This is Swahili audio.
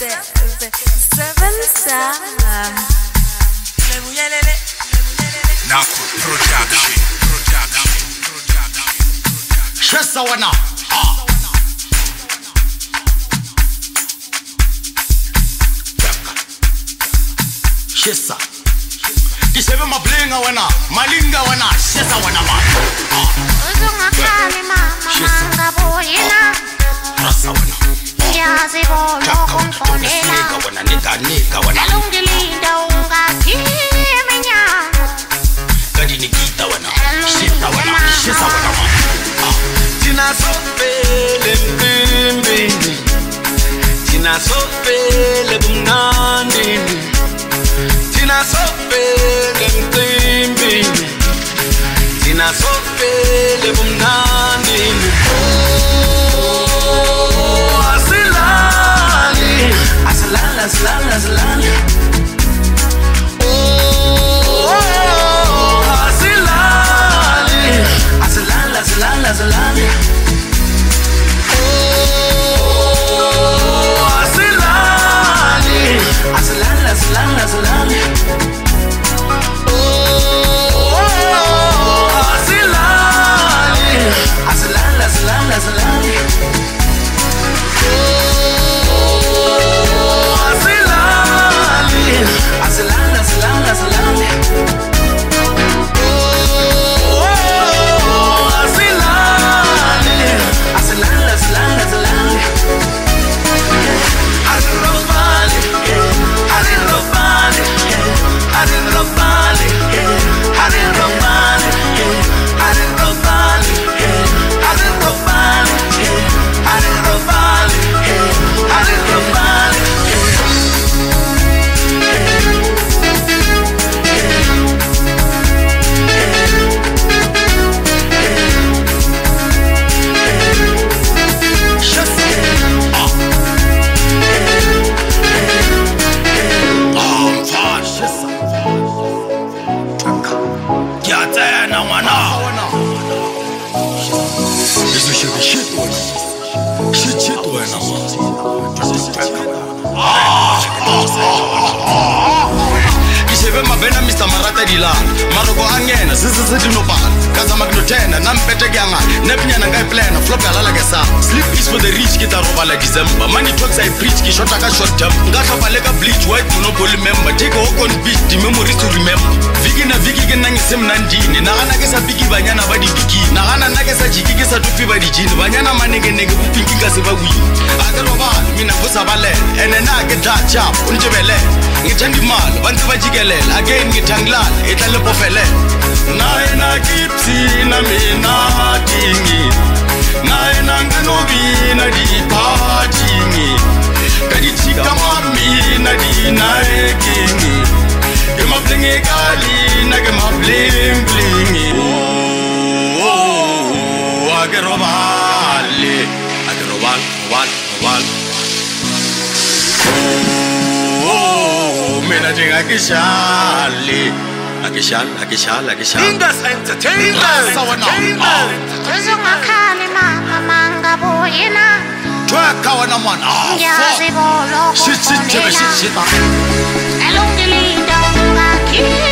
7-Star Nako Production. Shesa wana Shesa Disebe mablinga wana malinga wana shesa wana man Uzungakhali mama mangaboyina Rasa wana Ngiyazi bona ukumfonela wana nika wana Alungilinda ungakhimi nyanga Kadi nikita wana shesa wana shesa wana man Tina sofele mbimbini Tina sofele bumnandini Tina sofele mbimbini Tina sofele bumnandini Oh, asilali Asilala, asilala, asilala Oh, asilali Asilala, asilala, asilala Asilala, asilala Oh, asilali Asilala, asilala, asilala Oh, asilali Asilala, asilala, asilala Oh, asilali Asilala, asilala, asilala Isebe mabena Mr. Marata dila Maroko angena zizizi dinopala Kaza magnotena nampete kyanga Nepinyana ngai plena flop yalala kesa Sleep is for the rich kita roba la December Money talks I preach ki shota ka short term Ngaka paleka bleach white monopoly member Take a walk on beach the memories to remember Viki na viki ke nangise mnandini Nagana kesa biki banyana badi biki Nagana nakesa jiki kesa tupi badi jini Banyana manege nege bupinki kasi ba wii Ate roba mina vusa bale Ene nage da chap unjebele Ngithandi mali bantu bajikelele again ngithanglala ehlale pofele naye na kipsi na mina dingi naye na nganobina di partying kadichika mami na di naye kingi ke mablinge kali na ke mabling bling oh agerobale wal Mina jinga kishali Akishal Ingas Entertainment Uzungakhali mama mangaboyina Tweka wana mwana Ngiyazi bona ukumfonela Shit Alungilinda ungakhimi